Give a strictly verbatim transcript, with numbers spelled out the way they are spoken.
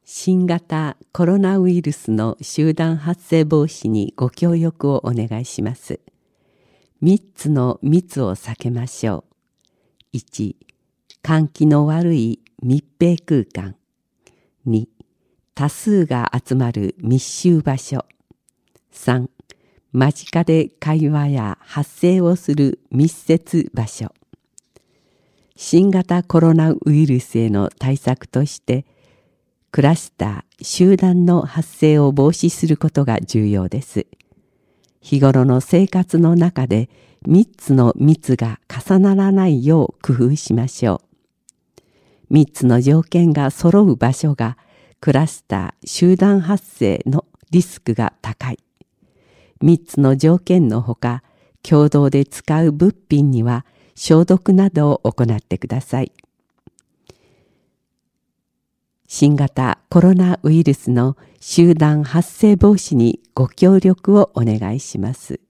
新型コロナウイルスの集団発生防止にご協力をお願いします。みっつの密を避けましょう。いち、換気の悪い密閉空間。に、多数が集まる密集場所。さん、間近で会話や発声をする密接場所。新型コロナウイルスへの対策として、クラスター、集団の発生を防止することが重要です。日頃の生活の中でみっつの密が重ならないよう工夫しましょう。みっつの条件が揃う場所がクラスター、集団発生のリスクが高い。みっつの条件のほか、共同で使う物品には消毒などを行ってください。新型コロナウイルスの集団発生防止にご協力をお願いします。